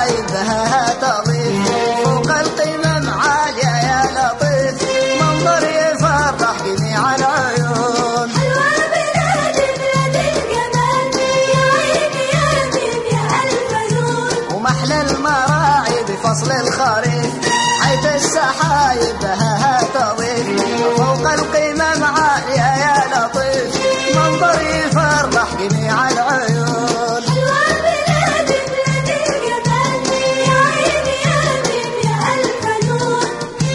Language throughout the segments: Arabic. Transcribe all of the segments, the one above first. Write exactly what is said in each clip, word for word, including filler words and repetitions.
المراعي بها تضيف فوق القمم عالية يا لطيف منظر يفرح جميع العيون. حلوة بلاد بلاد الجمال يا عين يا ميم يا ألف نور. ومحلى المراعي بفصل الخريف حيث السحايب بها تضيف فوق القمم عالية يا لطيف منظر يفرح جميع العيون. حلوة بلاد بلاد الجمال يا عين يا ميم يا ألف نور.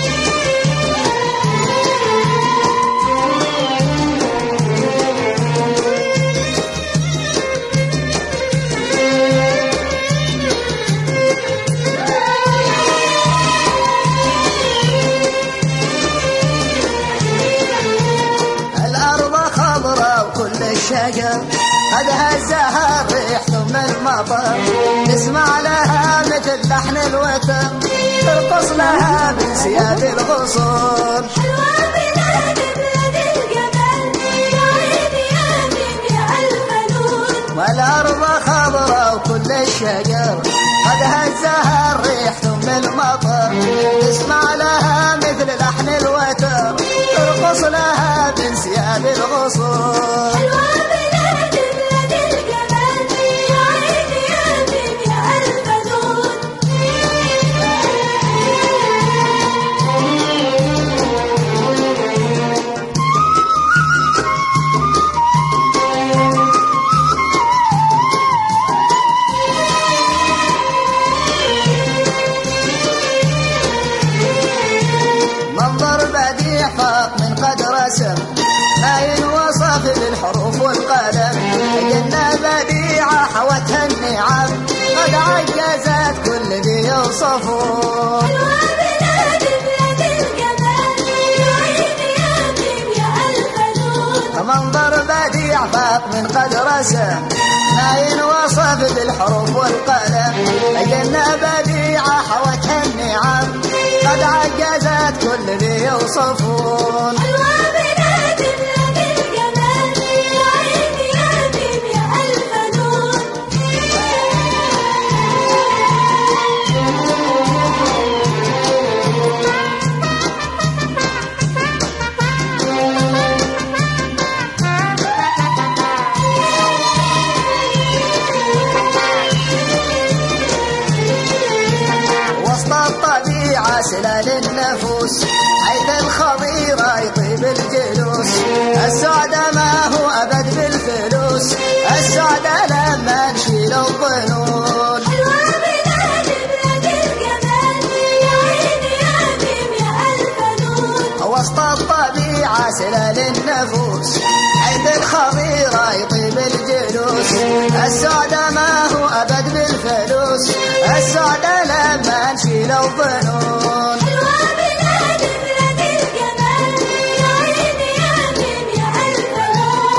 الأرض خضراء وكل الشجر قد هزها الريح ثم المطر تسمع لها مثل لحن الوتر ترقص لها بانسياب الغصون. حلوة بلاد بلاد الجمال يا عين يا ميم يا ألف نور. والأرض خضراء وكل الشجر قد هزها الريح ثم المطر تسمع لها مثل لحن الوتر ترقص لها بانسياب الغصون. حلوة بلاد بلاد الجمال يا عين يا ميم يا ألف نور. منظر بديع فاق من قد رسم ما ينوصف بالحروف والقلم جنة بديعة حوتها النعم قد عجزت كل ذي يوصفون. حلوة بلاد بلاد الجمال يا عين يا ميم يا ألف نور. منظر بديع فاق من قد رسم ما ينوصف بالحروف والقلم جنة بديعة حوتها النعم قد عجزت كل ذي يوصفون. حلوة بلاد بلاد الجمال يا عين يا ميم يا ألف نور. وسط الطبيعة سلال النفوس حيث الخضيرة يطيب الجلوس السعادة ما هو أبد بالفلوس السعادة لما نشيل الظنون. حلوة بلاد بلاد الجمال يا عين يا ميم يا ألف نور. وسط الطبيعة سلال النفوس حيث الخضيرة يطيب الجلوس السعادة ما هو أبد بالفلوس السعادة لما نشيل الظنون. حلوة بلاد بلاد الجمال يا عين يا ميم يا ألف نور.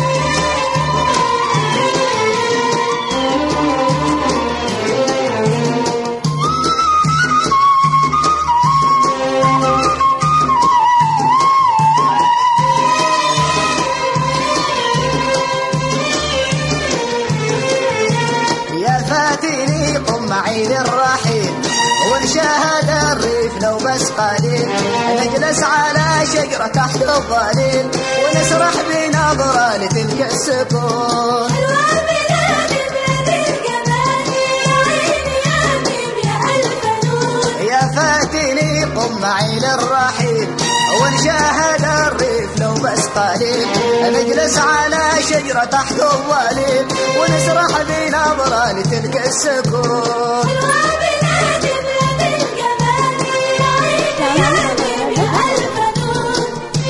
يا فاتني قم معي للرحيل ونشاهد الريف لو بس قليل نجلس على شجرة تحت الظليل ونسرح بنظرة لتلك السكون. حلوة بلاد بلاد الجمال يا عين يا ميم يا ألف نور. يا فاتني قم معي للرحيل ونشاهد الريف لو بس قليل نجلس على شجرة تحت الظليل ونسرح بنظرة لتلك السكون. حلوة بلاد بلاد الجمال يا عين يا ميم يا ألف نور.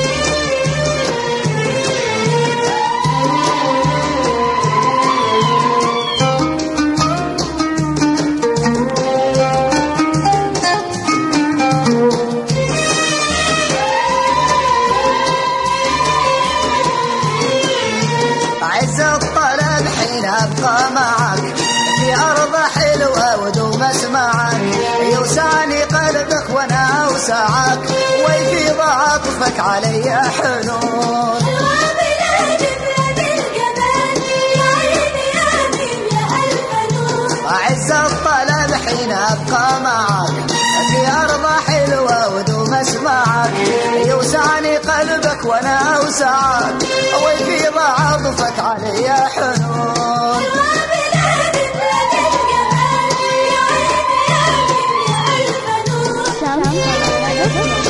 عز الطلب حين أبقى معك في أرض حلوة ودوم أسمعك يوسعني قلبك وأنا أوسعك ويفيض عطفك علي حنون. حلوة بلاد بلاد الجمال يا عين يا ميم يا ألف نور. أعز الطلب حين حين أبقى معك في أرض حلوة ودوم أسمعك يوسعني قلبك وأنا أوسعك ويفيض عطفك علي يا حنون وبلاد بلاد الجمال يا عيني يا من يا ألف نور.